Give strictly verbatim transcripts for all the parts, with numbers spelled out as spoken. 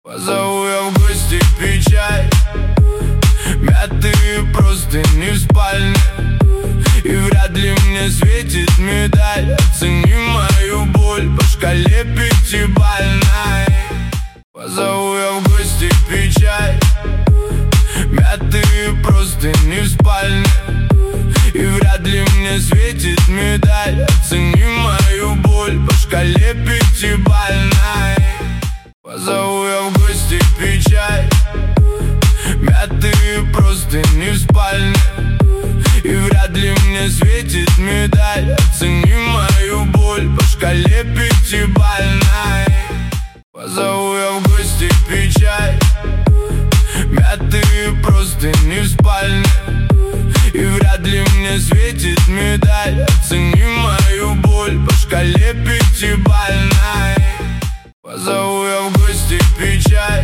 Позову я в гости пить чай, мятые простыни в спальне, и вряд ли мне светит медаль. Оцени мою боль по шкале пятибалльной. Позову я в гости пить чай, мятые простыни в спальне, и вряд ли мне светит медаль. Оцени мою боль по шкале пятибалльной. Позову я в гости пить чай, мятые простыни в спальне, и вряд ли мне светит медаль. Оцени мою боль по шкале пятибалльной. Позову я в гости пить чай, мятые простыни в спальне, и вряд ли мне светит медаль. Оцени мою боль по шкале пятибалльной. Позову я в гости пить чай,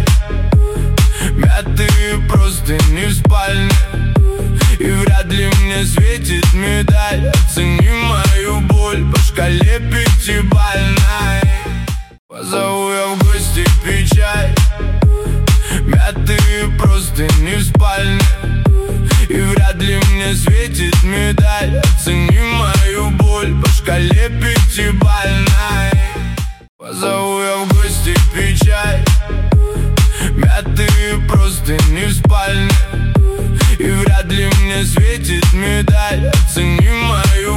мятые простыни в спальне, и вряд ли мне светит медаль. Оцени мою боль по шкале пятибалльной. Позову я в гости пить чай, мятые простыни в спальне, и вряд ли мне светит медаль. Оцени мою боль по шкале пятибалльной. Позову я в гости пить чай, мятые простыни в спальне, и вряд ли мне светит медаль. Оцени мою